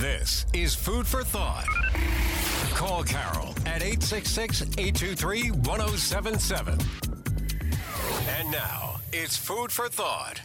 This is Food for Thought. Call Carol at 866-823-1077. And now, it's Food for Thought.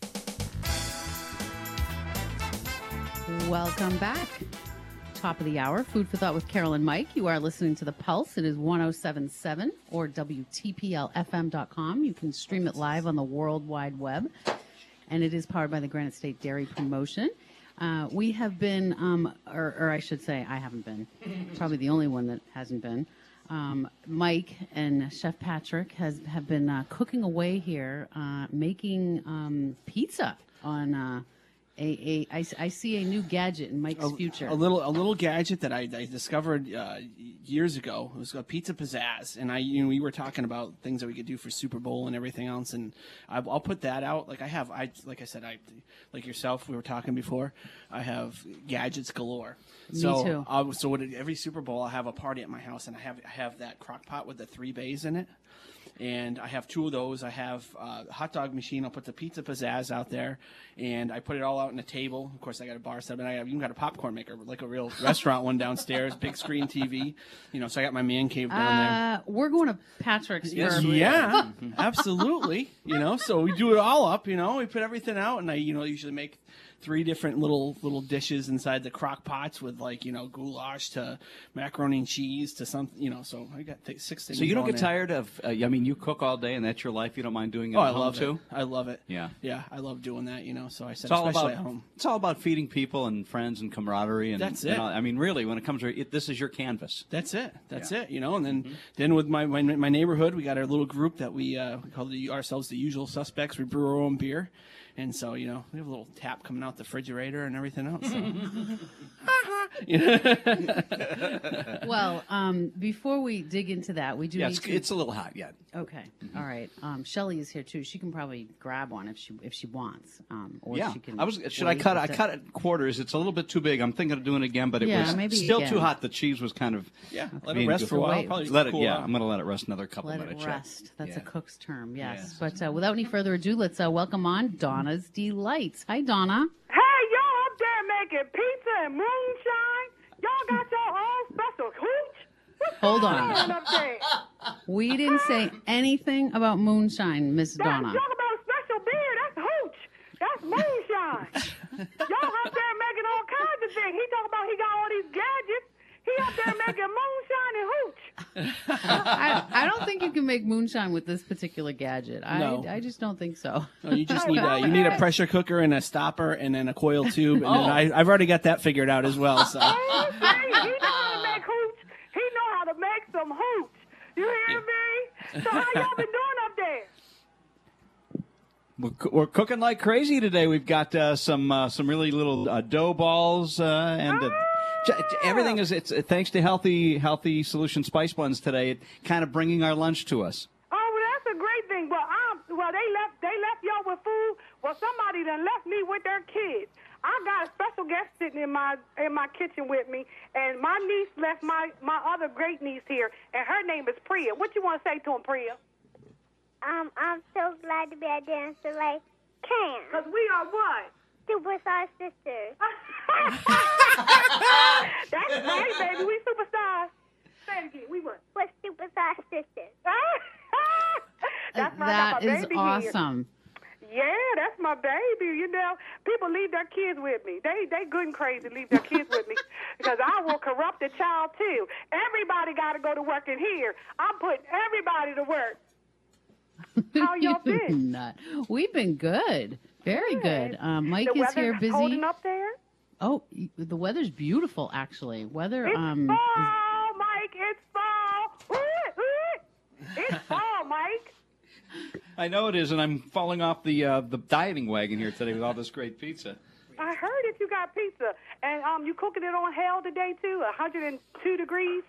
Welcome back. Top of the hour, Food for Thought with Carol and Mike. You are listening to The Pulse. It is 1077 or WTPLFM.com. You can stream it live on the World Wide Web. And it is powered by the Granite State Dairy Promotion. We have been, or I should say, I haven't been. Probably the only one that hasn't been. Mike and Chef Patrick have been cooking away here, making pizza on I see a new gadget in Mike's future. A little gadget that I discovered years ago. It was called Pizza Pizzazz, and we were talking about things that we could do for Super Bowl and everything else, and I'll put that out. Like I said, like yourself, we were talking before. I have gadgets galore. Me too. So every Super Bowl, I have a party at my house, and I have that crock pot with the 3 bays in it. And I have 2 of those. I have a hot dog machine. I'll put the Pizza Pizzazz out there, and I put it all out on a table. Of course, I got a bar set up, and I even got a popcorn maker, like a real restaurant one downstairs, big screen TV. So I got my man cave down there. We're going to Patrick's first. Yeah, absolutely. So we do it all up. We put everything out, and I usually make 3 different little dishes inside the crock pots with goulash to macaroni and cheese to something. So I got 6 things. So you don't get there. tired of? You cook all day and that's your life. You don't mind doing it. Oh, at I home love too? it. I love it. Yeah, I love doing that. So I said, it's all especially about at home. It's all about feeding people and friends and camaraderie. And that's it. Really, when it comes to it, this is your canvas. That's it. That's it. And then with my neighborhood, we got our little group that we call ourselves the Usual Suspects. We brew our own beer. And so, we have a little tap coming out the refrigerator and everything else. So. Well, before we dig into that, we do need to... it's a little hot yet. Okay. All right. Shelley is here, too. She can probably grab one if she wants. She can Should I cut it? I cut it quarters. It's a little bit too big. I'm thinking of doing it again, but it was still too hot. The cheese was kind of... Yeah, let it rest for a while. I'm going to let it rest another couple minutes. Let it rest. That's a cook's term, yes. But without any further ado, let's welcome on Donna's Delights. Hi, Donna. Hey, y'all up there making pizza and moonshine? Y'all got your own special hooch? Hold on. Up there? We didn't say anything about moonshine, Miss Donna. Talk about a special beer. That's hooch. That's moonshine. Y'all up there making all kinds of things. He talk about he got all these gadgets. He up there making moonshine and hooch. I don't think you can make moonshine with this particular gadget. No. I just don't think so. No, you just need a pressure cooker and a stopper and then a coil tube. And then I've already got that figured out as well. So. He know how to make hooch. He know how to make some hooch. You hear me? So how y'all been doing up there? We're cooking like crazy today. We've got some really little dough balls and everything is thanks to healthy Solution Spice Blends today. It kind of bringing our lunch to us. Oh, well, that's a great thing. Well, they left y'all with food. Well, somebody done left me with their kids. I got a special guest sitting in my kitchen with me, and my niece left my other great niece here, and her name is Priya. What you want to say to him, Priya? I'm so glad to be a dancer like Cam. Because we are what? Superstar sisters. That's right, baby. We superstars. Say it again. We what? We're superstar sisters. That's right. That is awesome. Yeah, that's my baby. People leave their kids with me. They good and crazy leave their kids with me because I will corrupt a child too. Everybody got to go to work in here. I'm putting everybody to work. How y'all been? We've been good. Very good. Mike is here busy. Holding up there? Oh, the weather's beautiful, actually. It's fall, Mike. It's fall. It's fall, Mike. I know it is, and I'm falling off the dieting wagon here today with all this great pizza. I heard that you got pizza, and you cooking it on hell today too, 102 degrees.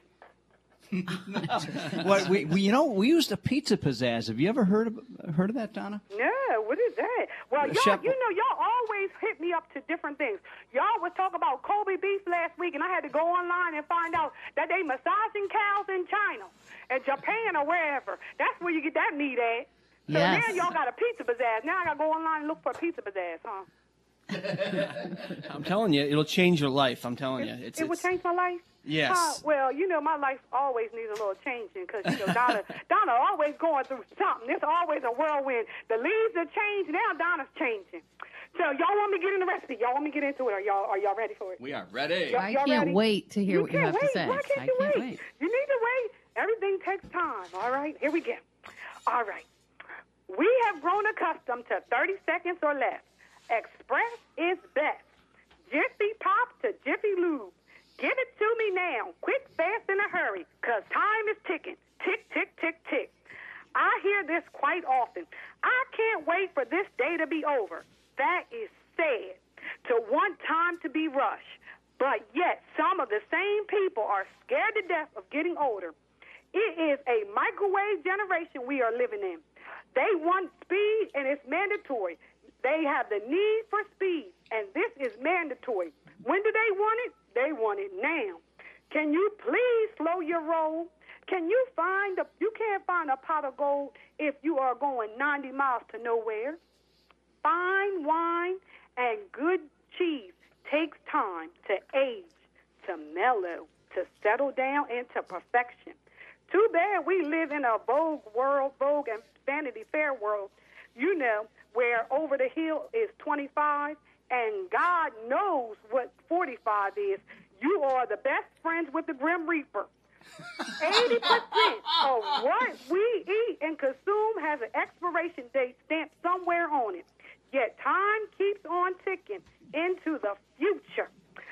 We used a Pizza Pizzazz. Have you ever heard of that, Donna? No, what is that? Well, y'all always hit me up to different things. Y'all was talking about Kobe beef last week, and I had to go online and find out that they massaging cows in China and Japan or wherever. That's where you get that meat at. So now y'all got a Pizza Pizzazz. Now I got to go online and look for a Pizza Pizzazz, huh? I'm telling you, it'll change your life. I'm telling you. It will change my life? Yes. Well, my life always needs a little changing because, Donna always going through something. It's always a whirlwind. The leaves are changed. Now Donna's changing. So y'all want me to get in the recipe? Y'all want me to get into it? Are y'all ready for it? We are ready. I can't wait to hear what you have to say. Why can't you wait? You need to wait. Everything takes time. All right, here we go. All right. We have grown accustomed to 30 seconds or less. Express is best. Jiffy Pop to Jiffy Lube. Give it to me now. Quick, fast, in a hurry, because time is ticking. Tick, tick, tick, tick. I hear this quite often. I can't wait for this day to be over. That is sad, to want time to be rushed. But yet, some of the same people are scared to death of getting older. It is a microwave generation we are living in. They want speed, and it's mandatory. They have the need for speed, and this is mandatory. When do they want it? They want it now. Can you please slow your roll? You can't find a pot of gold if you are going 90 miles to nowhere. Fine wine and good cheese takes time to age, to mellow, to settle down into perfection. Too bad we live in a Vogue and Vanity Fair world, where over the hill is 25, and God knows what 45 is. You are the best friends with the Grim Reaper. 80% of what we eat and consume has an expiration date stamped somewhere on it. Yet time keeps on ticking into the future.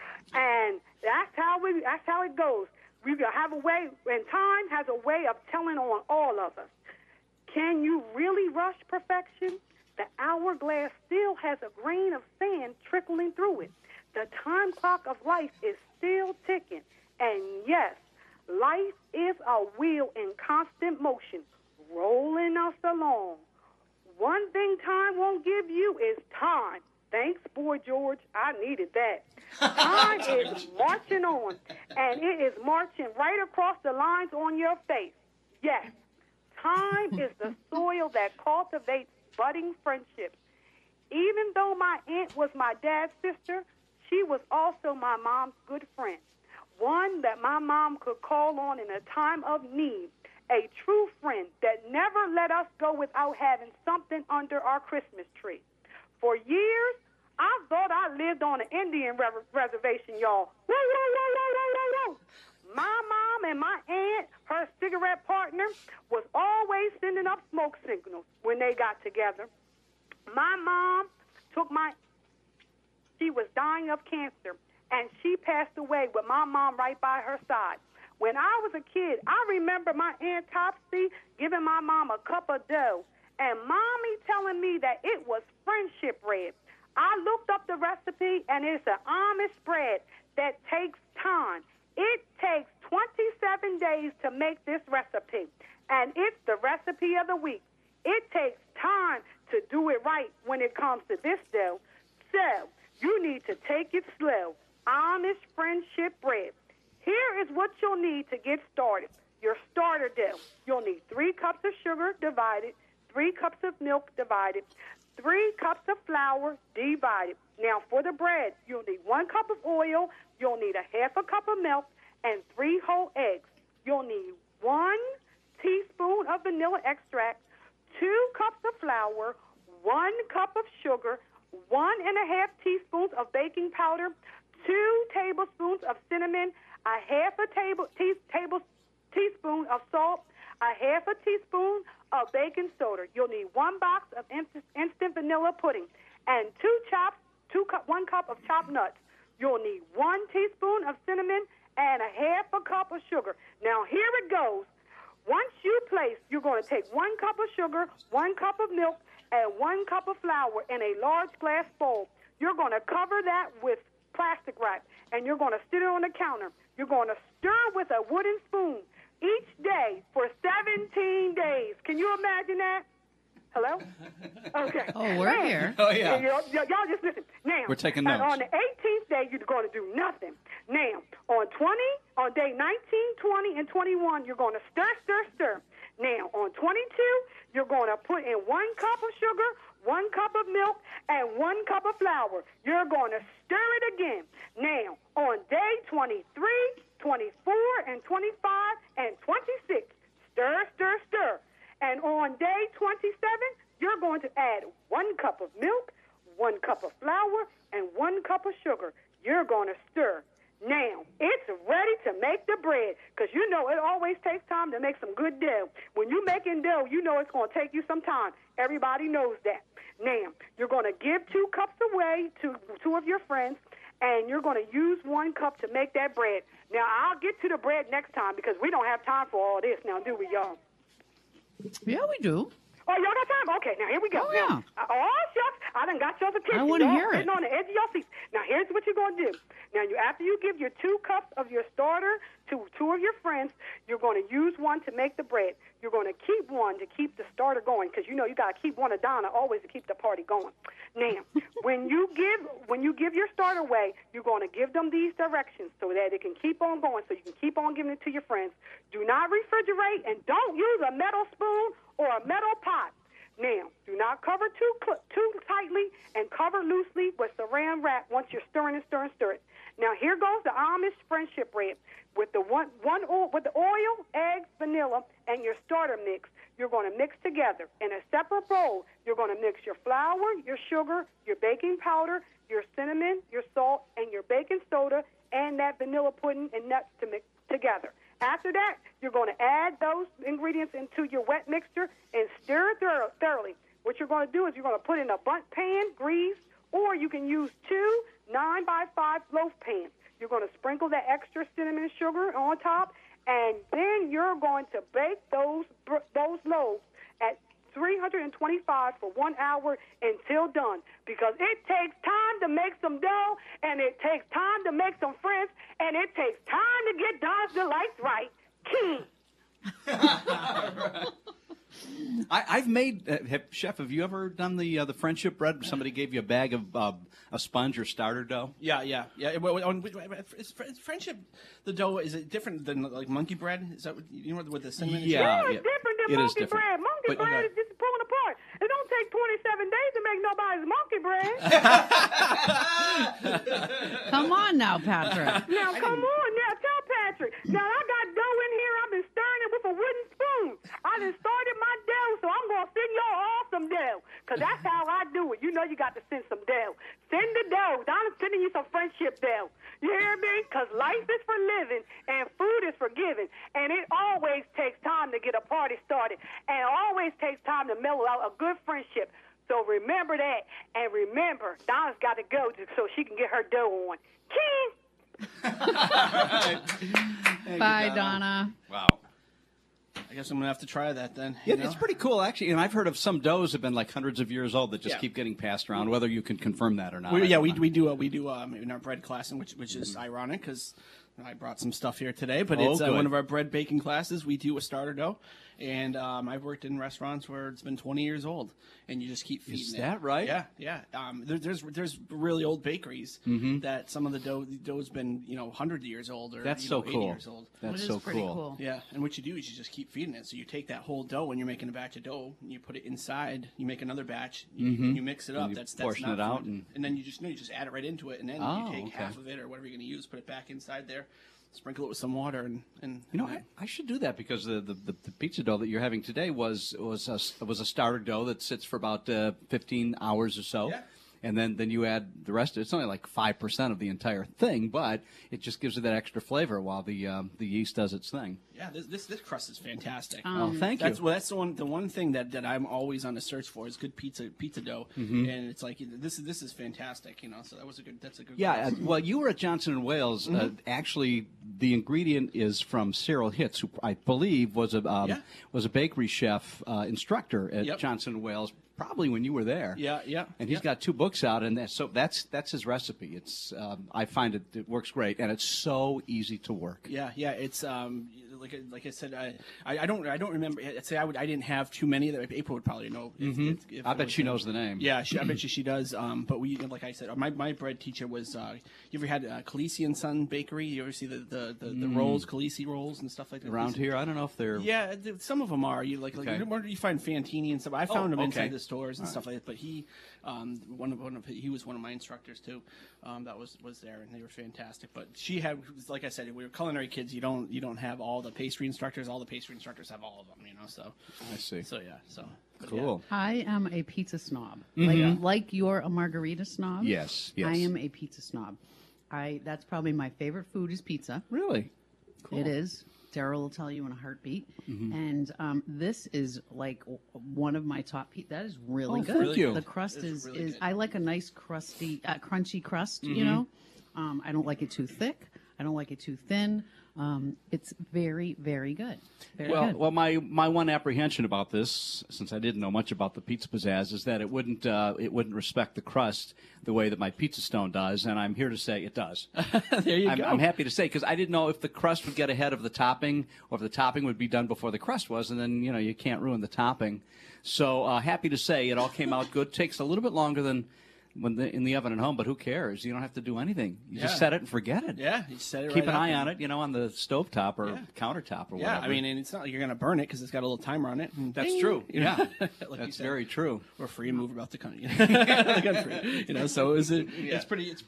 And that's how it goes. We have a way, and time has a way of telling on all of us. Can you really rush perfection? The hourglass still has a grain of sand trickling through it. The time clock of life is still ticking. And yes, life is a wheel in constant motion, rolling us along. One thing time won't give you is time. Thanks, Boy George. I needed that. Time is marching on, and it is marching right across the lines on your face. Yes, time is the soil that cultivates budding friendships. Even though my aunt was my dad's sister, she was also my mom's good friend, one that my mom could call on in a time of need, a true friend that never let us go without having something under our Christmas tree. For years, I thought I lived on an Indian reservation, y'all. Woo, woo, woo, woo, woo, woo, woo. My mom and my aunt, her cigarette partner, was always sending up smoke signals when they got together. My mom she was dying of cancer, and she passed away with my mom right by her side. When I was a kid, I remember my Aunt Topsy giving my mom a cup of dough, and Mommy telling me that it was friendship bread. I looked up the recipe, and it's an Amish bread that takes time. It takes 27 days to make this recipe, and it's the recipe of the week. It takes time to do it right when it comes to this dough. So you need to take it slow. Amish friendship bread. Here is what you'll need to get started. Your starter dough. You'll need 3 cups of sugar divided, 3 cups of milk divided, 3 cups of flour divided. Now for the bread, you'll need 1 cup of oil, you'll need a half a cup of milk, and 3 whole eggs. You'll need 1 teaspoon of vanilla extract, 2 cups of flour, 1 cup of sugar, 1½ teaspoons of baking powder, 2 tablespoons of cinnamon, a half a teaspoon of salt, a half a teaspoon of baking soda. You'll need 1 box of instant vanilla pudding, and 1 cup of chopped nuts. You'll need 1 teaspoon of cinnamon and a half a cup of sugar. Now here it goes. Once you place, you're going to take 1 cup of sugar, 1 cup of milk, and 1 cup of flour in a large glass bowl. You're going to cover that with plastic wrap, and you're going to sit it on the counter. You're going to stir with a wooden spoon each day for 17 days. Can you imagine that? Hello? Okay. Oh, we're here. Oh, yeah. Y'all just listen. Now, we're taking notes. On the 18th day, you're going to do nothing. Now, on day 19, 20, and 21, you're going to stir, stir, stir. Now, on 22, you're going to put in 1 cup of sugar, 1 cup of milk, and 1 cup of flour. You're going to stir it again. Now, on day 23, 24, and 25, and 26, stir, stir, stir. And on day 27, you're going to add 1 cup of milk, 1 cup of flour, and 1 cup of sugar. You're going to stir. Now, it's ready to make the bread, because you know it always takes time to make some good dough. When you're making dough, you know it's going to take you some time. Everybody knows that. Now, you're going to give 2 cups away to 2 of your friends, and you're going to use 1 cup to make that bread. Now, I'll get to the bread next time, because we don't have time for all this now, do we, y'all? Yeah, we do. Oh, y'all got time? Okay, now here we go. Oh, yeah. Now, shucks, I done got y'all's attention. I want to Y'all hear it. sitting on the edge of your seats. Now, here's what you're going to do. Now, after you give your 2 cups of your starter to 2 of your friends, you're going to use 1 to make the bread. You're going to keep 1 to keep the starter going, because you know you got to keep 1 of Donna always to keep the party going. Now, when you give your starter away, you're going to give them these directions so that it can keep on going, so you can keep on giving it to your friends. Do not refrigerate, and don't use a metal spoon or a metal pot. Now, do not cover too tightly, and cover loosely with saran wrap once you're stirring and stirring, stir it. Now, here goes the Amish friendship bread with the with the oil, eggs, vanilla, and your starter mix. You're going to mix together in a separate bowl. You're going to mix your flour, your sugar, your baking powder, your cinnamon, your salt, and your baking soda, and that vanilla pudding and nuts to mix together. After that, you're going to add those ingredients into your wet mixture and stir it thoroughly. What you're going to do is you're going to put in a bundt pan, greased, or you can use 2 9x5 loaf pans. You're going to sprinkle that extra cinnamon and sugar on top, and then you're going to bake those loaves at 325 for 1 hour until done, because it takes time to make some dough, and it takes time to make some friends, and it takes time to get Donna's Delights right. King. I've made Chef. Have you ever done the friendship bread? Somebody gave you a bag of a sponge or starter dough. Yeah. Is friendship, the dough, is it different than like monkey bread? Is that what, you know, with the cinnamon? Yeah, it's different than it is monkey different. bread. Monkey But- bread is just pulling apart. It don't take 27 days to make nobody's monkey bread. Come on now, Patrick. Now, come on. Now, tell Patrick. Now, I got dough in here. I've been stirring it with a wooden spoon. I done started my dough, so I'm going to send y'all all some dough, because that's how I do it. You know you got to send some dough. Send the dough. I'm sending you some friendship dough. You hear me? Because life is for living, and food is for giving. And it always takes time to get a party started, and it always takes time to mellow out a good friendship. So remember that. And remember, Donna's got to go so she can get her dough on. King! Bye, Donna. Wow. I guess I'm going to have to try that then. It's pretty cool, actually. And I've heard of some doughs have been like hundreds of years old that just Yeah. keep getting passed around. Whether you can confirm that or not. We I don't know. do in our bread class, which is ironic because I brought some stuff here today. But Oh, it's good. one of our bread baking classes. We do a starter dough, and I've worked in restaurants where it's been 20 years old, and you just keep feeding Is it. that right? Yeah. There's really old bakeries that some of the dough's been 100 years old or That's 80 so cool. years old. That's Which is so pretty cool. cool. Yeah, and what you do is you just keep feeding it. So you take that whole dough when you're making a batch of dough, and you put it inside. You make another batch, and you mix it up. you That's portion not it out food. And then you just add it right into it, and then Oh, you take okay. half of it or whatever you're going to use, put it back inside there, sprinkle it with some water, and I should do that because the pizza dough that you're having today was a starter dough that sits for about 15 hours or so. Yeah. And then you add the rest. It's only like 5% of the entire thing, but it just gives it that extra flavor while the yeast does its thing. yeah, this crust is fantastic. Oh, thank you. That's the one thing that I'm always on the search for is good pizza dough, and it's like this is fantastic. So that's a good. Yeah, crust. well, you were at Johnson and Wales. Actually, the ingredient is from Cyril Hitz, who I believe was a bakery chef instructor at Yep. Johnson and Wales. Probably when you were there. Yeah. And he's got 2 books out, and that's his recipe. It's I find it works great, and it's so easy to work. Yeah, it's like I said, I don't remember. I'd say I didn't have too many. That April would probably know. If I bet she knows the name. Yeah, I bet you she does. But we, like I said, my bread teacher was. You ever had Khaleesi and Son Bakery? You ever see the rolls, Khaleesi rolls and stuff like that? Around here, I don't know if they're. Yeah, some of them are. You Okay. where do you find Fantini and stuff? I found them okay. inside the stores and stuff like that. But he, he was one of my instructors too. That was there, and they were fantastic. But she had, like I said, we were culinary kids. You don't have all the pastry instructors. All the pastry instructors have all of them. So I see. So yeah. So but Cool. I am a pizza snob. Mm-hmm. Like you're a margarita snob. Yes. I am a pizza snob. That's probably my favorite food is pizza. Really? Cool. It is. Daryl will tell you in a heartbeat. Mm-hmm. And this is like one of my top. That is really Oh, good. thank you. The crust is really good. I like a nice crusty, crunchy crust. Mm-hmm. You know, I don't like it too thick. I don't like it too thin. It's very, very good. Very good. Well, my one apprehension about this, since I didn't know much about the Pizza Pizzazz, is that it wouldn't respect the crust the way that my Pizza Stone does, and I'm here to say it does. there you go. I'm happy to say, because I didn't know if the crust would get ahead of the topping, or if the topping would be done before the crust was, and then you can't ruin the topping. So happy to say it all came out good. Takes a little bit longer than in the oven at home, but who cares? You don't have to do anything. You just set it and forget it. Yeah, you set it. Keep right an eye up on it, on the stovetop or Yeah. countertop or Yeah, whatever. I mean, and it's not like you're going to burn it because it's got a little timer on it. And That's ding, true. you know? Yeah, Like you that's said, very true. we're free and move about the country. The country. So it's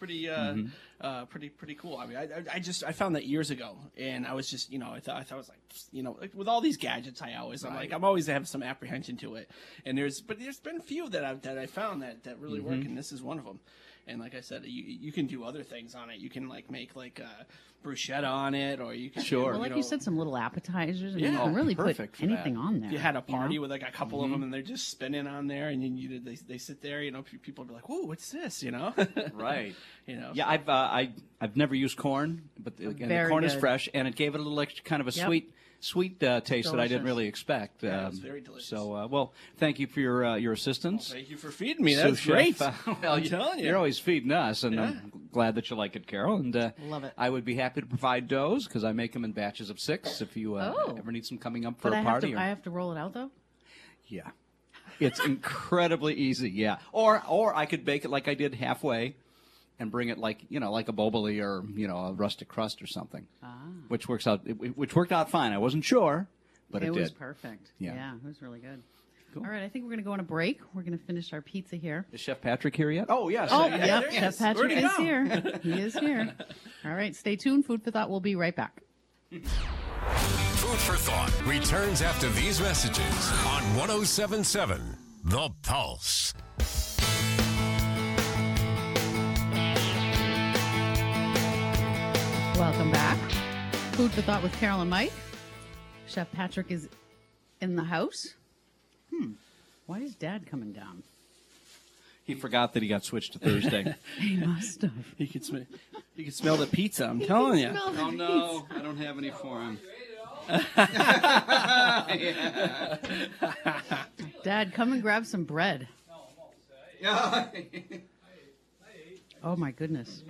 pretty cool. I mean, I found that years ago, and I was just, I thought I was like, with all these gadgets, I'm always have some apprehension to it. And there's been a few that I found that really work, and this is one of them. And like I said, you can do other things on it. You can make bruschetta on it, or you can Sure. Well, like you said, some little appetizers. And Yeah. you can really put Perfect for anything that. on there. If you had a party know? with like a couple of them, and they're just spinning on there, and they sit there, people be like, "Whoa, what's this?" Right. Yeah, I've never used corn, but again, the Very corn is good. fresh, and it gave it a little extra kind of a Yep. sweet taste that I didn't Delicious. really expect. Yeah, it was very delicious. So, well, thank you for your assistance. Thank you for feeding me. That's Sous great. chef. I'm telling you. You're always feeding us, and I'm glad that you like it, Carol. And Love it. I would be happy to provide doughs because I make them in batches of 6. If you Oh. ever need some coming up for But a party, I have to roll it out though. yeah, it's incredibly easy. Yeah, or I could bake it like I did halfway, and bring it like a boboli or a rustic crust or something, which worked out fine. I wasn't sure, but it was did. perfect. Yeah. It was really good. All right, I think we're going to go on a break. We're going to finish our pizza here. Is Chef Patrick here yet? Oh yes. Oh, there yep, he Chef is. Patrick Where'd he is go? here. He is here. All right, stay tuned. Food for Thought will be right back. Food for Thought returns after these messages on 107.7 The Pulse. Welcome back. Food for Thought with Carol and Mike. Chef Patrick is in the house. Why is Dad coming down? He forgot that he got switched to Thursday. He must have. You can smell the pizza. I'm telling you. Oh no, I don't have any for him. Dad, come and grab some bread. Oh my goodness.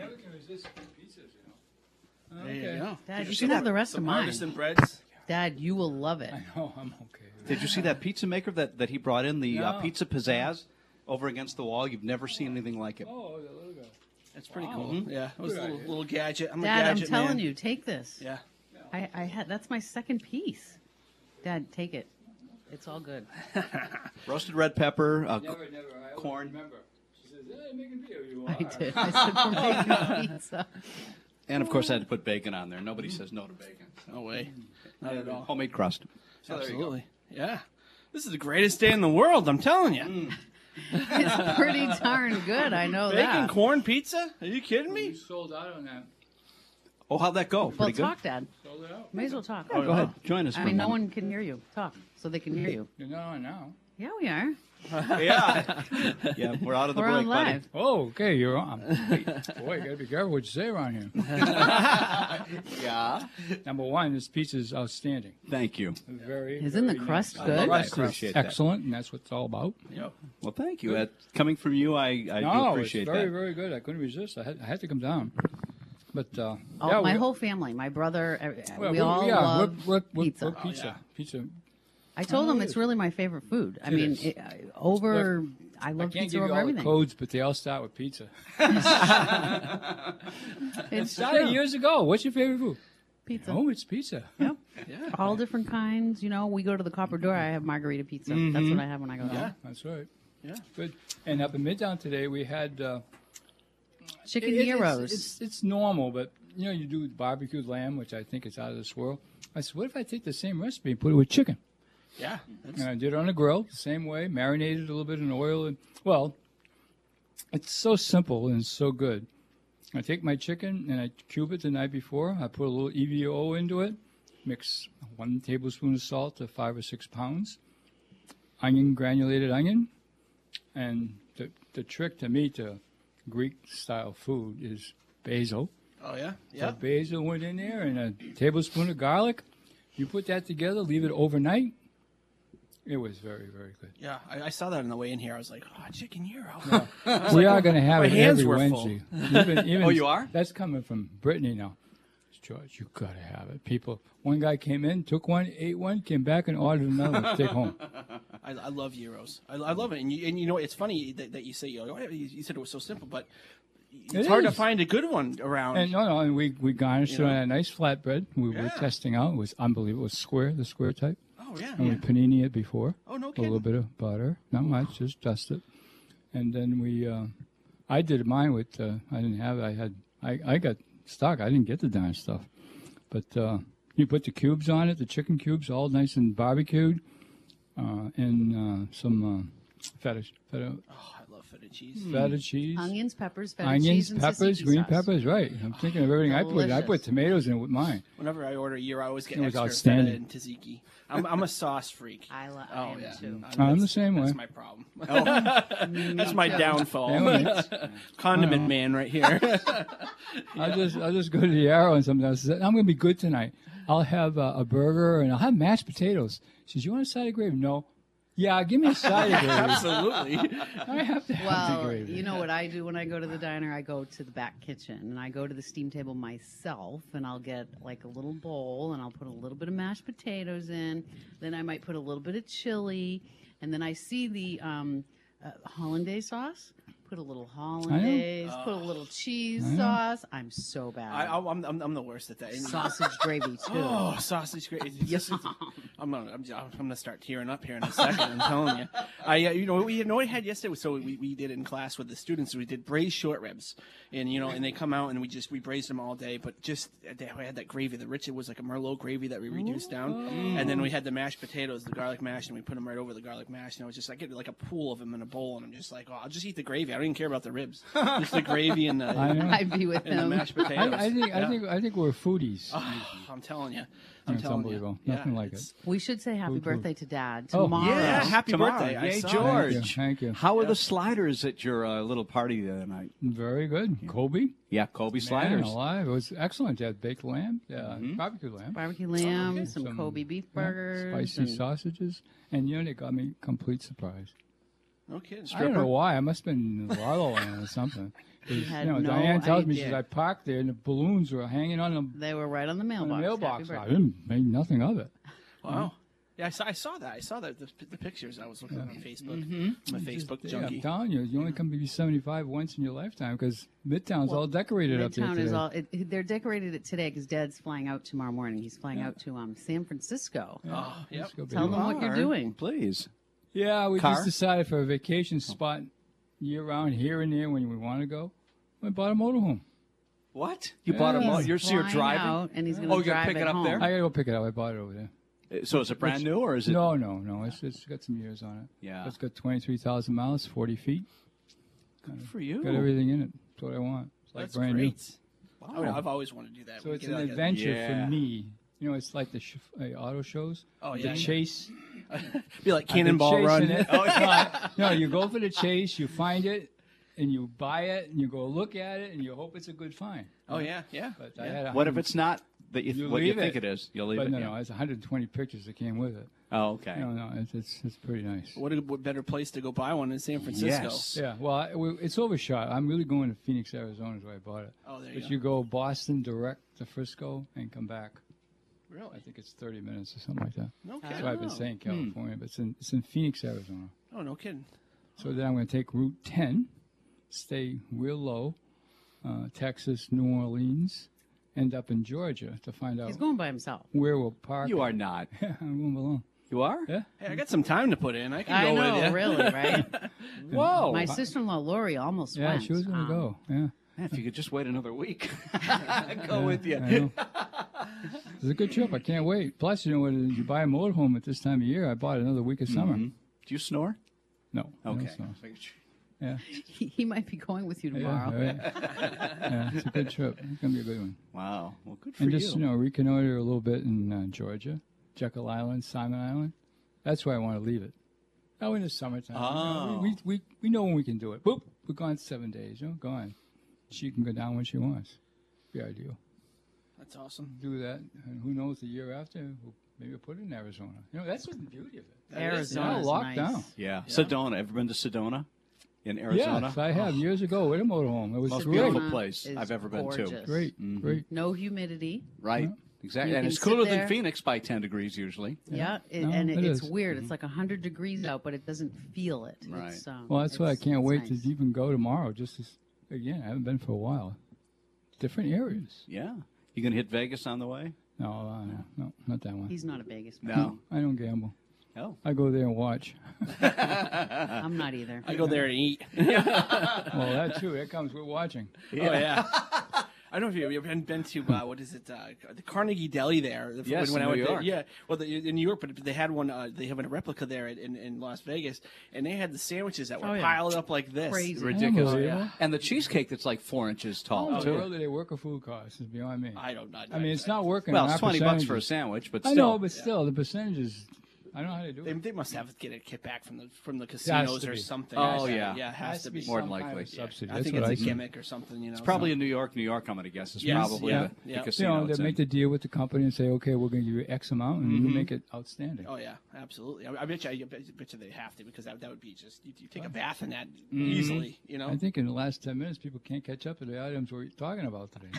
There you go. Dad, you see can have that? the rest of Some mine. artisan breads. Dad, you will love it. Oh, I'm okay. Did you see that pizza maker that he brought in, the No. Pizza Pizzazz, over against the wall? You've never seen anything like it. Oh, the little guy. That's pretty cool. Yeah, it was a Good idea. little gadget. I'm a Dad, I'm gadget telling man. you, take this. Yeah. I had that's my second piece. Dad, take it. It's all good. Roasted red pepper, Never. I always corn. remember. She says, "Hey, making video. You I are." did. I said we're making pizza. and of course I had to put bacon on there. Nobody says no to bacon. No way. Not at all. Homemade crust. Absolutely. Yeah. This is the greatest day in the world. I'm telling you. It's pretty darn good. I know Bacon that. corn pizza? Are you kidding We me? sold out on that. Oh, how'd that go? Well, Pretty good. talk, Dad. Sold it out. May as well talk. Go ahead, join us. I for mean, a no moment. one can hear you. Talk, so they can hear you. You're not on now. Yeah, we are. Yeah, yeah, we're out of the We're break, on buddy. live. Oh, okay. You're on. Boy, you gotta be careful what you say around here. Yeah, Number one, this pizza is outstanding. thank you. Very. Isn't the very crust nice. good? The crust appreciate is that. excellent, and that's what it's all about. Yep. Well, thank you. Coming from you, I do No, appreciate it's very, that. very good. I couldn't resist. I had to come down. But Oh, yeah, my whole family, my brother, well, we all love we're pizza. pizza. Pizza. I told him it's really my favorite food. I mean, is. I I love can't pizza give you over all everything. the codes, but they all start with pizza. It It's started true. years ago. What's your favorite food? Pizza. Oh, it's pizza. Yep. All different kinds. You know, we go to the Copper Door. I have margarita pizza. That's what I have when I go there. That's right. Yeah. Good. And up in Midtown today, we had Chicken it- gyros. It's normal, but you know, you do barbecued lamb, which I think is out of this world. I said, what if I take the same recipe and put it with chicken? Yeah. And I did it on the grill the same way, marinated a little bit in oil, and well, it's so simple and so good. I take my chicken and I cube it the night before. I put a little EVO into it, mix 1 tablespoon of salt to 5 or 6 pounds, granulated onion, and the trick to me to Greek style food is basil. Oh yeah. So Yeah. basil went in there and a tablespoon of garlic. You put that together, leave it overnight. It was very, very good. Yeah. I saw that on the way in here. I was like, oh, chicken gyro. We are going to have my it hands every were full. Wednesday. Even, Oh, you are? That's coming from Brittany now. George, you got to have it. People, one guy came in, took one, ate one, came back and ordered another to take home. I love gyros. I love it. And you know, it's funny that you say, you said it was so simple, but it's hard to is. find a good one around. And and we garnished You it know? on a nice flatbread. We were Yeah. testing out. It was unbelievable. It was square, the square type. oh, yeah. And we panini it before. Oh, no A kidding. little bit of butter, not much, just dust it. And then I did mine with, I didn't have it. I got stuck. I didn't get the darn stuff. But you put the cubes on it, the chicken cubes, all nice and barbecued, and some feta Oh, I love feta cheese. feta cheese. Onions, peppers, feta Onions, cheese, and peppers, tzatziki green sauce. peppers, right. I'm thinking of everything I put. I put Delicious. tomatoes in it with mine. Whenever I order a gyro, I always get It was extra outstanding. feta and tzatziki. I'm a sauce freak. I Oh am yeah, too. I'm the same That's way. my problem. That's my downfall. Condiment man right here. I'll just go to the Arrow and something else. I'm going to be good tonight. I'll have a burger and I'll have mashed potatoes. She says, you want a side of gravy? No. Yeah, give me a side of gravy. Absolutely. I have to have the Well, gravy. you know what I do when I go to the diner? I go to the back kitchen and I go to the steam table myself and I'll get like a little bowl and I'll put a little bit of mashed potatoes in. Then I might put a little bit of chili. And then I see the hollandaise sauce. Put a little hollandaise, put a little cheese sauce. I'm so bad. I'm the worst at that. And- Sausage gravy too. Oh, sausage gravy! I'm gonna start tearing up here in a second. I'm telling you. You know what I had yesterday? So we did it in class with the students. We did braised short ribs, and and they come out and we braised them all day. But just we had that gravy. It was like a Merlot gravy that we reduced down, and then we had the mashed potatoes, the garlic mash, and we put them right over the garlic mash. And it was just I get like a pool of them in a bowl, and I'm just like, oh, I'll just eat the gravy. I don't even care about the ribs, just the gravy and the I'd be with and the him. mashed potatoes. I think we're foodies. I'm telling you. It's unbelievable. Nothing like it. We should say happy Food. birthday to Dad Oh, tomorrow. Yeah, happy Tomorrow. birthday! I Yay, saw George. that. Thank you. How are the sliders at your little party the other night? Very good. Kobe. Yeah, Kobe Man sliders. alive. It was excellent. They had baked lamb, barbecue lamb. Barbecue lamb, okay. some Some, Kobe beef yeah, burgers. spicy and- sausages. And they got me complete surprise. No kidding. I don't know why. I must have been in the Lotto Land or something. 'Cause, had you know, no Diane tells me, she idea. says, I parked there and the balloons were hanging on the They were right on the mailbox. mailbox. Happy I birthday. didn't make nothing of it. Wow. Yeah, I saw that. I saw that the pictures. I was looking on Facebook. I'm a Facebook Yeah, junkie. I'm telling you, you only come to be 75 once in your lifetime because Midtown's all decorated up there Midtown today. is all. They're decorated it today because Dad's flying out tomorrow morning. He's flying out to San Francisco. Oh, yep. Let's go, Tell baby. them what you're doing. Please. Yeah, we Car? just decided for a vacation spot year round here and there when we want to go. We bought a motorhome. What? You bought a He's you're Flying driving? out, and he's going Oh, to you're gonna drive pick it up home. there? I gotta go pick it up. I bought it over there. So is it brand new or is it? No. It's got some years on it. Yeah. It's got 23,000 miles, 40 feet. Good for you. Got everything in it. That's what I want. It's like That's brand great. new. I mean, I've always wanted to do that. So We it's get an like a- adventure Yeah. for me. You know, it's like the auto shows. Oh, The yeah. chase. be like I've been Cannonball Run. chasing it. Oh, yeah. No, you go for the chase, you find it, and you buy it, and you go look at it, and you hope it's a good find. Oh yeah, yeah. But I had What if it's not that you, You what you leave think it. it is. You'll leave But it. no, yeah. no, it's 120 pictures that came with it. Oh, okay. No, it's pretty nice. What better place to go buy one in San Francisco? Yes. Yeah, well, it's overshot. I'm really going to Phoenix, Arizona is where I bought it. Oh, there you But go. you go Boston direct to Frisco and come back. Really? I think it's 30 minutes or something like that. No That's kidding. why I've been saying California, but it's in Phoenix, Arizona. Oh, no kidding. So then I'm going to take Route 10, stay real low, Texas, New Orleans, end up in Georgia to find out He's going by himself. where we'll park. You are not. Yeah, I'm going alone. You are? Yeah. Hey, I got some time to put in. I can I go know, with you. really, right? Whoa. My sister-in-law Lori almost Yeah, went. she was going to go. Yeah. Man, if you could just wait another week, go with you. I know. It's a good trip. I can't wait. Plus, you know what? You buy a motorhome at this time of year. I bought another week of summer. Do you snore? No. Okay. No, it's not. Yeah. He might be going with you tomorrow. Yeah, yeah, it's a good trip. It's gonna be a good one. Wow. Well, good for And you. just reconnoiter a little bit in Georgia, Jekyll Island, Simon Island. That's why I want to leave it. Oh, in the summertime. Oh. We know when we can do it. Boop, we're gone 7 days. Gone. She can go down when she wants. Be ideal. That's awesome. Do that, and who knows? The year after, maybe we'll put it in Arizona. What's the beauty of it. Arizona's locked nice. down. Yeah. Sedona. Ever been to Sedona in Arizona? Yes, I have years ago with a motorhome. It was Most great. beautiful Sedona place is I've ever been to. gorgeous. Great, great. No humidity. Right. Exactly. You And can it's sit cooler there. than Phoenix by 10 degrees usually. Yeah, No, and it it's is. weird. It's like 100 degrees out, but it doesn't feel it. Right. It's, Well, that's why I it's- can't it's wait nice. to even go tomorrow. Again, I haven't been for a while. Different areas. Yeah. You going to hit Vegas on the way? No, not that one. He's not a Vegas. No. I don't gamble. Oh. I go there and watch. I'm not either. I go there and eat. Well, that too. That comes with watching. Oh, yeah. I don't know if you've ever been to what is it, the Carnegie Deli there. Yes, when in I New went there. York. Yeah, well, in New York, but they had one. They have a replica there in Las Vegas, and they had the sandwiches that were Oh, yeah. piled up like this. Crazy. Ridiculous. Unbelievable. And the cheesecake that's like 4 inches tall, How in the world too. do they work a food cost? Is beyond me. I don't know. I mean, it's not working. Well, on it's our $20 for a percentages. sandwich, but I still. know, but still, the percentages. I don't know how they do it. They must have to get a kickback from the casinos to or be. something. Oh, Has to- yeah. yeah, it has to be. More than some kind likely. of subsidy. I That's think what it's a see. gimmick or something. It's probably in New York, I'm going to guess. It's Yes, probably yeah, the yeah. casino. They it's make in. the deal with the company and say, okay, we're going to give you X amount, and you make it outstanding. Oh yeah, absolutely. I bet you they have to, because that would be just you take a bath in that easily. I think in the last 10 minutes, people can't catch up to the items we're talking about today.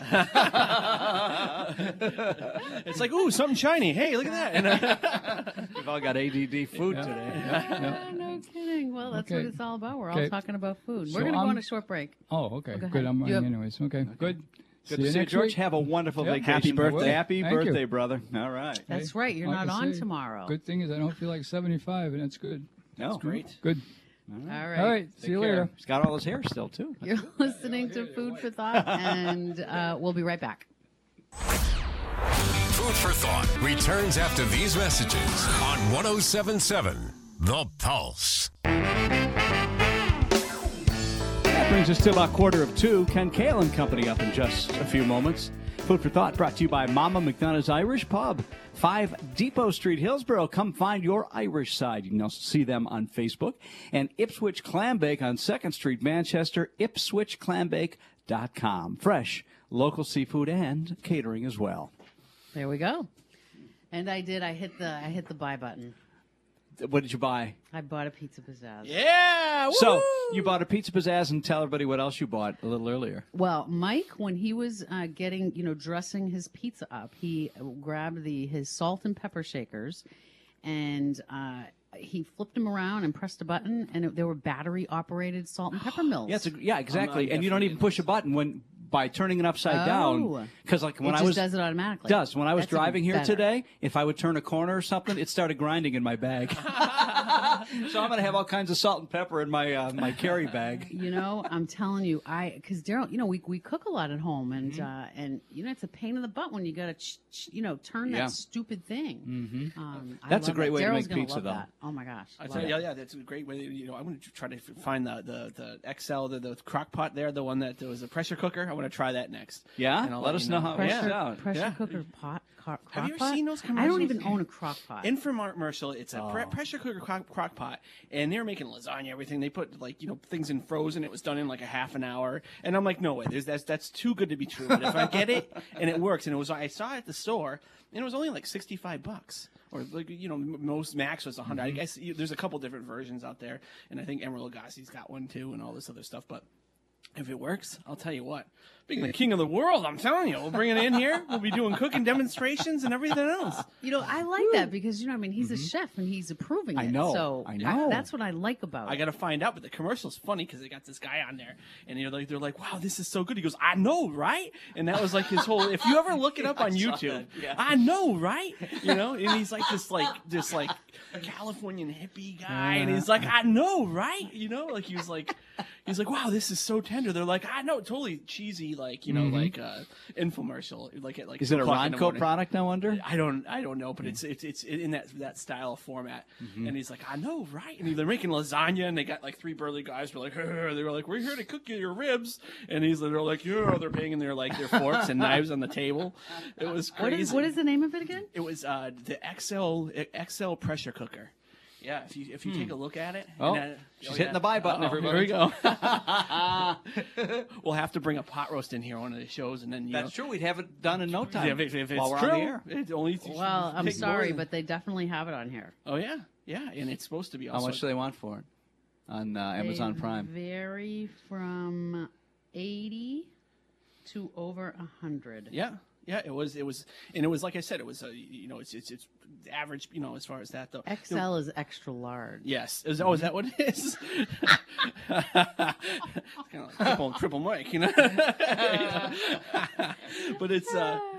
It's like, ooh, something shiny. Hey, look at that. We've all got ADD food today. No kidding. Well, that's Okay. what it's all about. We're all Okay. talking about food. So We're going to go I'm- on a short break. Oh, okay. go Good. ahead. I'm You have- running anyways. Okay. Good. Good to see you, next George. week. Have a wonderful Yep. vacation. Happy birthday. Happy Thank you. birthday, brother. All right. That's right. You're Like not I on say, tomorrow. Good thing is I don't feel like 75, and that's good. No. Great. Good. All right. All right. See you later. He's got all his hair still, too. You're listening to Food for Thought, and we'll be right back. Food for Thought returns after these messages on 107.7 The Pulse. That brings us to about 1:45. Ken Kale and Company up in just a few moments. Food for Thought brought to you by Mama McDonough's Irish Pub, 5 Depot Street, Hillsborough. Come find your Irish side. You can also see them on Facebook. And Ipswich Clam Bake on 2nd Street, Manchester, ipswichclambake.com. Fresh, local seafood and catering as well. There we go. And I did. I hit the buy button. What did you buy? I bought a Pizza Pizzazz. Yeah. Woo! So, you bought a Pizza Pizzazz, and tell everybody what else you bought a little earlier. Well, Mike, when he was dressing his pizza up, he grabbed his salt and pepper shakers, and he flipped them around and pressed a button, and they were battery-operated salt and pepper mills. Yeah, exactly. I'm And you don't even push a button by turning it upside down. Because like when it I just was does it automatically. Does. When I was That's even driving here better. today, if I would turn a corner or something, it started grinding in my bag. So I'm going to have all kinds of salt and pepper in my my carry bag. I'm telling you, because Daryl, we cook a lot at home, and it's a pain in the butt when you got to turn that Yeah. stupid thing. That's a great way to Daryl's make gonna pizza, love though. that. Oh my gosh, I love tell it. you, yeah, that's a great way. I'm going to try to find the XL, the crock pot there, the one that was a pressure cooker. I want to try that next. Yeah? And I'll Let us know how it works Pressure, out. pressure Yeah. cooker pot. Crock Have you ever pot? seen those I commercials? don't even own a crock pot. Infomercial. It's a pressure cooker crock crock pot, and they were making lasagna, everything. They put things in frozen. It was done in like a half an hour, and I'm like, no way, that's too good to be true. But if I get it and it works, and I saw it at the store, and it was only like $65. Or most max was 100. I guess there's a couple different versions out there, and I think Emeril Lagasse's got one too, and all this other stuff. But if it works, I'll tell you what. Being the king of the world, I'm telling you, we'll bring it in here. We'll be doing cooking demonstrations and everything else. I like that because he's a chef and he's approving it. I know. So I know. that's what I like about it. I got to find out, but the commercial's funny because they got this guy on there, and they're like, "Wow, this is so good." He goes, "I know, right?" And that was like his whole. If you ever look it up on YouTube, I know, right? And he's like this Californian hippie guy, and he's like, "I know, right?" Like he's like, "Wow, this is so tender." They're like, "I know," totally cheesy, like infomercial, Is it a Ronco product? No wonder. I don't know, but it's in that style of format. And he's like, I know, right? And they're making lasagna, and they got like 3 burly guys. We're like, we're here to cook you your ribs, and they're like, yeah, they're banging their forks and knives on the table. It was crazy. What is the name of it again? It was the XL pressure cooker. Yeah, if you take a look at it. She's hitting the buy button, everybody. Here we go. We'll have to bring a pot roast in here on one of the shows, and then that's true. We'd have it done in no time. If it's while we're true, on the air. I'm sorry, but they definitely have it on here. Oh yeah, and it's supposed to be. Also, how much do they want for it on Amazon Prime? Vary from 80 to over 100. Yeah. Yeah, it was, and it was like I said, it was, it's average, as far as that though. XL is extra large. Yes. Is that what it is? It's kind of like triple mic, But it's,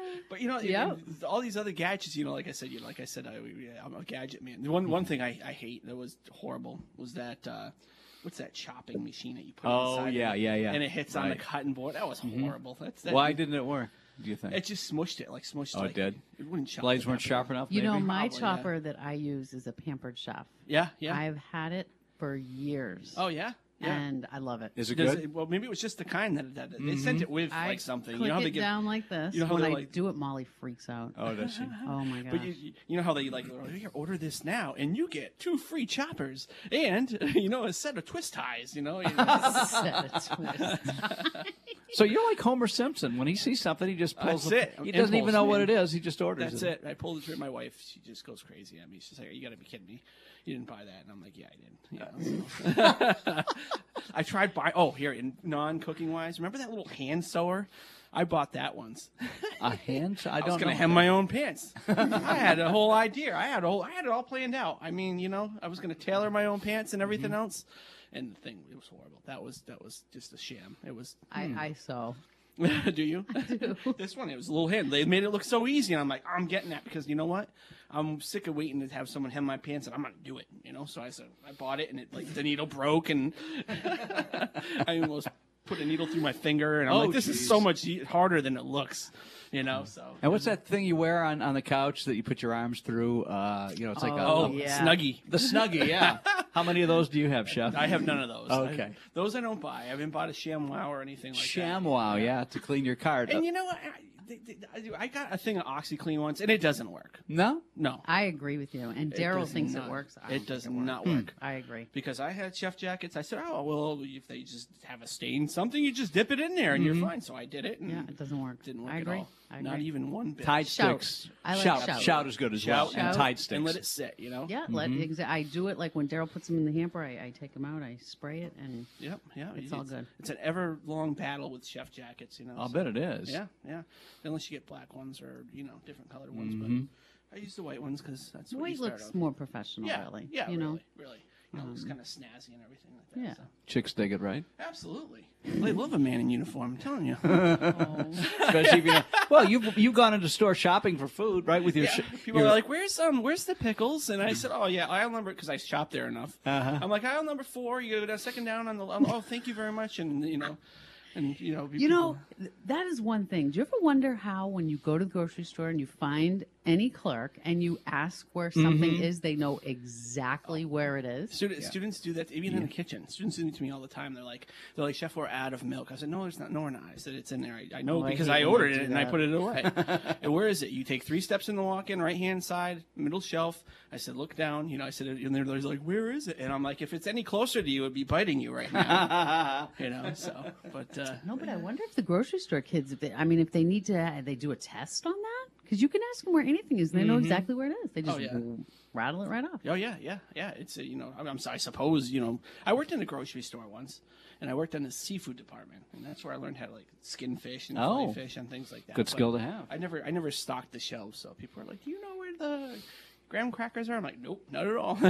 all these other gadgets, like I said, I'm a gadget man. One thing I hate that was horrible was that. What's that chopping machine that you put inside? Yeah. And it hits on the cutting board. That was horrible. Why didn't it work? Do you think it just smushed it? It did. It wouldn't chop. Blades weren't sharp enough. My chopper that I use is a Pampered Chef. Yeah. I've had it for years. Oh yeah. And I I love it. Is it good? Well, maybe it was just the kind that they sent it with something. Click it down like this. How when I do it, Molly freaks out. Oh, does she? Oh my gosh. But you know how they here, order this now, and you get 2 free choppers, and a set of twist ties. Set of twist ties. So you're like Homer Simpson. When he sees something, he just pulls it. He doesn't even know what it is. He just orders That's it. I pulled it through. My wife, she just goes crazy at me. She's like, "You got to be kidding me. You didn't buy that." And I'm like, "Yeah, I did." Yeah. I tried in non-cooking wise. Remember that little hand sewer? I bought that once. A hand sewer? I was going to hem my own pants. I had a whole idea. I had it all planned out. I mean, I was going to tailor my own pants and everything else. And the thing, it was horrible. That was just a sham. It was. I sew. Do you? I do. This one, it was a little hand. They made it look so easy, and I'm like, I'm getting that because you know what? I'm sick of waiting to have someone hem my pants, and I'm gonna do it. So I bought it, and the needle broke, and I almost put a needle through my finger, and I'm like, this is so much harder than it looks. So. And what's that thing you wear on the couch that you put your arms through? It's like Snuggie. The Snuggie, yeah. How many of those do you have, Chef? I have none of those. Okay. Those I don't buy. I haven't bought a ShamWow or anything like that. ShamWow, yeah, to clean your card. And you know what? I got a thing of OxyClean once, and it doesn't work. No? No. I agree with you. And Daryl thinks it works. It does not work. I agree. Because I had chef jackets. I said, if they just have a stain, something, you just dip it in there, and you're fine. So I did it. And it doesn't work. Didn't work I agree. at all. Not even one bit. Tide sticks. I like Shout is good as well. Shout. And Tide sticks. And let it sit, Yeah, I do it like when Daryl puts them in the hamper, I take them out, I spray it, and it's all good. It's an ever-long battle with chef jackets, I'll bet it is. Yeah. Unless you get black ones or, different colored ones. But I use the white ones because that's what you start looks off. more professional, really. Yeah, really. It's kind of snazzy and everything like that. Yeah. So. Chicks dig it, right? Absolutely. They love a man in uniform, I'm telling you. Especially if you've gone into store shopping for food, right? With your people are like, where's the pickles? And I said, oh yeah, aisle number, because I shop there enough. I'm like, aisle number 4. You go down second down on the. Oh, thank you very much, and that is one thing. Do you ever wonder how when you go to the grocery store and you find any clerk and you ask where something is, they know exactly where it is. Students do that even in the kitchen. Students do it to me all the time. They're like, Chef, we're out of milk. I said, no, it's not. No, we're not. I said, it's in there. I know Oh, I because hate I when ordered they it do and I that. put it away. And where is it? You take 3 steps in the walk-in, right-hand side, middle shelf. I said, look down. I said, and they're like, where is it? And I'm like, if it's any closer to you, it'd be biting you right now. So, but No, but I wonder if the grocery store kids, if they need to, they do a test on that? Because you can ask them where anything is, and they know exactly where it is. They just rattle it right off. Oh yeah. It's I suppose I worked in a grocery store once, and I worked in the seafood department, and that's where I learned how to skin fish and fillet fish and things like that. Good But skill to have. I never stocked the shelves, so people are like, "Do you know where the graham crackers are?" I'm like, "Nope, not at all."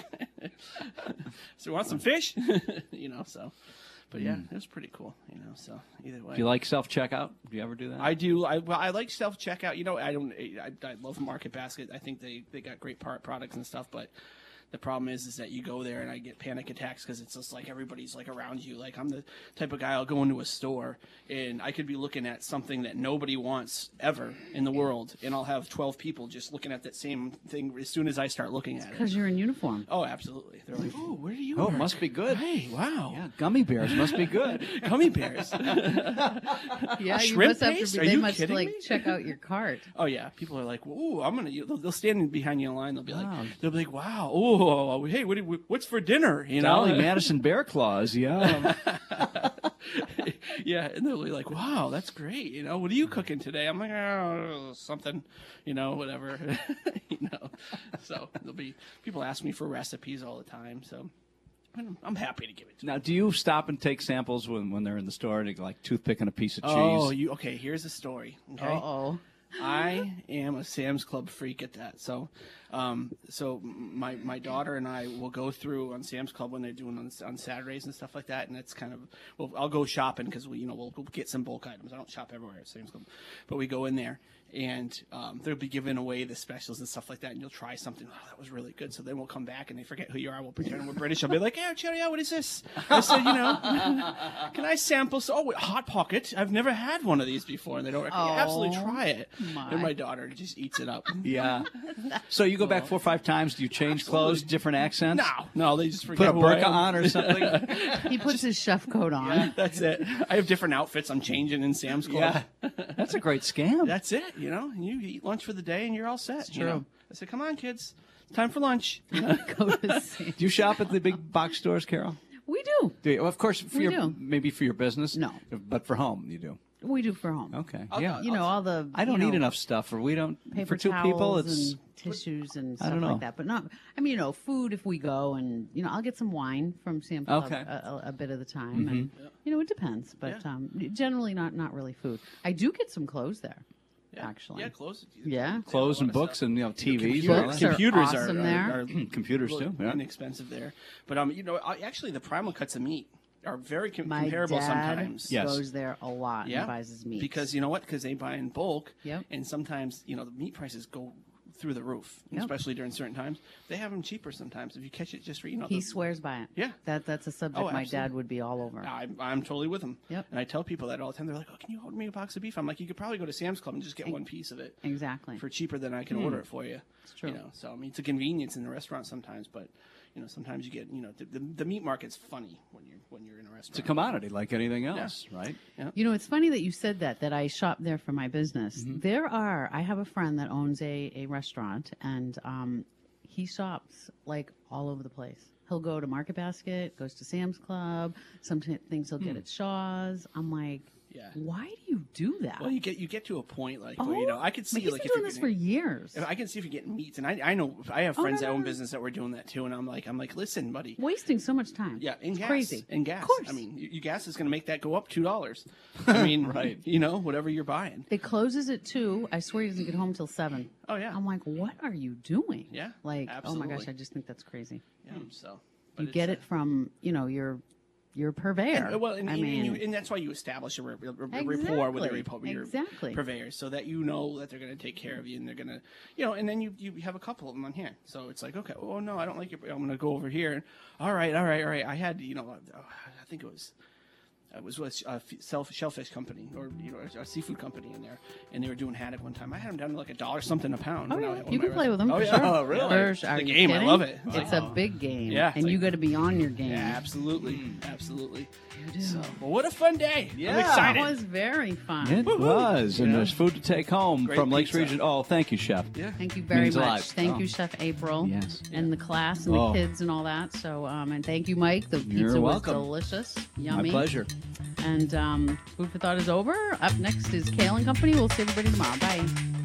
So, want some fish? So. But yeah, it was pretty cool. So either way. Do you like self-checkout? Do you ever do that? I do. I like self checkout. I love Market Basket. I think they got great products and stuff. But the problem is that you go there and I get panic attacks because it's just like everybody's like around you. Like I'm the type of guy, I'll go into a store and I could be looking at something that nobody wants ever in the world, and I'll have 12 people just looking at that same thing as soon as I start looking at it. Because you're in uniform. Oh, absolutely. They're like, "Oh, where do you Oh, work?" must be good. Hey, wow. Yeah, gummy bears must be good. Gummy bears. Yeah, you Shrimp must have paste? to Are be. They you must kidding me? check out your cart. Oh yeah, people are like, "Ooh, I'm gonna." They'll stand behind you in line. They'll be Wow. like, "They'll be like, wow, oh, hey, what's for dinner?" Dolly Madison bear claws, yeah. Yeah, and they'll be like, "Wow, that's great." What are you cooking today? I'm like, "Oh, something, whatever." So there'll be people ask me for recipes all the time. So I'm happy to give it to them. Now, do you stop and take samples when they're in the store, like toothpicking a piece of cheese? Oh, okay. Here's the story. Okay. Uh-oh. I am a Sam's Club freak at that. So, my daughter and I will go through on Sam's Club when they're doing on Saturdays and stuff like that, and it's kind of I'll go shopping because we'll get some bulk items. I don't shop everywhere at Sam's Club, but we go in there and they'll be giving away the specials and stuff like that, and you'll try something. Oh, that was really good. So then we'll come back and they forget who you are. We'll pretend we're British. I'll be like, "Yeah, Cherry, what is this?" I said, "Can I sample?" Hot Pocket. I've never had one of these before, and they don't. Absolutely try it. And my daughter just eats it up. Yeah. So you go back 4 or 5 times. Do you change clothes, different accents? No, they just forget Put a who I burqa am. on or something? He puts his chef coat on. That's it. I have different outfits I'm changing in Sam's Club. Yeah. That's a great scam. That's it, and you eat lunch for the day and you're all set. true. I said, "Come on, kids. Time for lunch." Go to see. Do you shop at the big box stores, Carol? We do. Do you? Well, of course, We do. maybe for your business. No. But for home, you do. We do for home. Okay. I'll- yeah. All the I don't need enough stuff, or we don't. paper For 2 towels people, it's. and tissues and I stuff don't know. like that. But not, food if we go, and I'll get some wine from Sam's Club Okay. a bit of the time, and it depends. But generally not really food. I do get some clothes there, actually. Yeah, clothes. Yeah. Clothes and books and TVs. and all Books that. are Computers awesome are there. Computers too. Yeah. inexpensive there. But actually the Primal cuts of meat are very My comparable dad sometimes. Yes. goes there a lot and buys his meat. Because you know what? Because they buy in bulk. Yep. And sometimes the meat prices go through the roof, Yep. especially during certain times. They have them cheaper sometimes if you catch it just for he swears by it. Yeah. That's a subject Oh, my dad absolutely. would be all over. I'm totally with them. Yep. And I tell people that all the time. They're like, "Oh, can you order me a box of beef?" I'm like, "You could probably go to Sam's Club and just get one piece of it Exactly. for cheaper than I can order it for you." It's true. So it's a convenience in the restaurant sometimes, but sometimes you get the meat market's funny when you're in a restaurant. It's a commodity like anything else, right? It's funny that you said that I shop there for my business. I have a friend that owns a restaurant, and he shops like all over the place. He'll go to Market Basket, goes to Sam's Club, some things he'll get at Shaw's. I'm like, Yeah. why do you do that? Well, you get to a point like where, I could see he's like been if doing you're this for years. I can see if you're getting meats, and I know I have friends that no, own no. business that were doing that too, and I'm like, "Listen, buddy, Wasting so much time. yeah, and It's gas, crazy. and gas. Of course. I mean, your gas is going to make that go up $2. I mean, Right. Whatever you're buying. It closes at 2. I swear he doesn't get home till 7. Oh, yeah. I'm like, what are you doing? Yeah, Like, oh my gosh, absolutely. I just think that's crazy. Yeah, so You but get it's, it from, your purveyor. and that's why you establish a rapport with your Exactly. purveyors, so that you know that they're going to take care of you, and they're going to, and then you have a couple of them on hand. So it's like, okay, oh no, I don't like it. I'm going to go over here. All right. I had, I think it was I was with a shellfish company or a seafood company in there, and they were doing haddock one time. I had them down to like $1 something a pound. Oh, when I yeah. owned You my can play with them. restaurant. For Oh, yeah. sure. Oh, really? Are It's a you game. I kidding? love it. It's a big game. Yeah, and it's you like- got to be on your game. Yeah, absolutely, absolutely. You do. So, well, what a fun day! I'm Yeah. excited. That was very fun. It was, and Yeah. there's food to take home Great from Lakes pizza. Region. Oh, thank you, Chef. Yeah. Thank you very Means a much. lot. Thank Oh. you, Chef April. Yes. And the class and the Oh. kids and all that. So, and thank you, Mike. The You're pizza was welcome. delicious. My Yummy. pleasure. And Food for Thought is over. Up next is Kale and Company. We'll see everybody tomorrow. Bye.